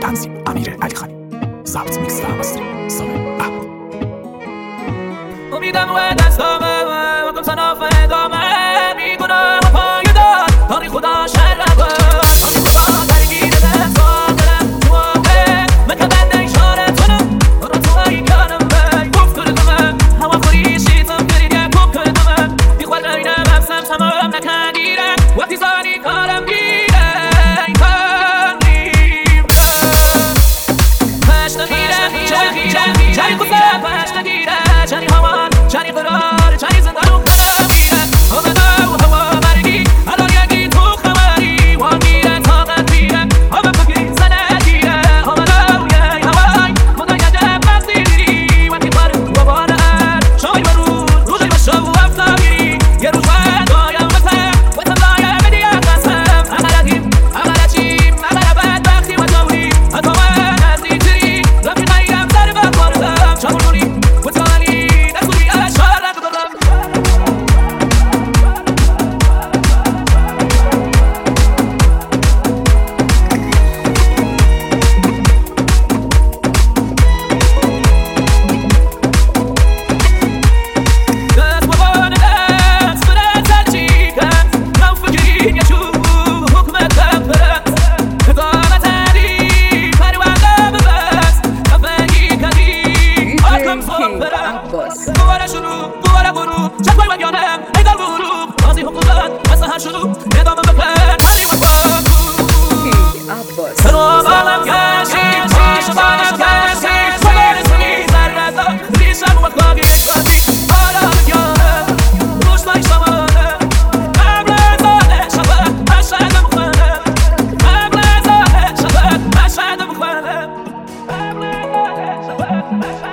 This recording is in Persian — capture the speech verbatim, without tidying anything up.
تنظیم امیر علی خانی، ضبط میکس و مستری سامر احمد. امیدم و دستامه و کم سناف ادامه میکنم و پایدار تانی خدا شرقه تانی خدا درگیر دستان دلم جوابه مکه بنده اشاره تونم برو تو های کنم بی گفت کردمه هوا خوری شیطم کرید یک کم کردمه بیخوال رینم همسم سمام نکندیره وقتی زانی کارم گیره تنیم پشت نگیره چنی چنی چنی خوزه پشت نگیره چنی هوا چنی قرار چنی زندان و خمیره همه دو هوا مرگی الان یکی تو خمری وان میره طاقت میره همه فکری زنه گیره همه دو یه هوای خدا یده پذیری وقتی بار و بارن شای و روز روزی و شو و افتاگیری یه روز و دایم وطن وطن دایم بدیم قسم اغلقیم اغلقیم اغلق بدبختی و دوری حتی من از دیتری رفیقایم در بخوردم چمونونی و تانی نسوری اشار ندادم دست بابان دست بره ترچی کن نو فکرین یا چوب حکمت بپرست ادامت علی پرونده ببست نفهی کدی آکم صبح برم دوباره شروع دوباره غروب چشمای من یانم ایدار غروب بازی حقوقت مثل هر شروع ادامه بکن تنی و پاکو سرم آلم کشید عاشقانم کشید سوار سمی زرزم ریشم و خواهی خواهی آرام یانم روشتای شمانم قبل زاده شبه مشهد مخانم قبل زاده شبه مشهد مخانم قبل زاده شبه مشهد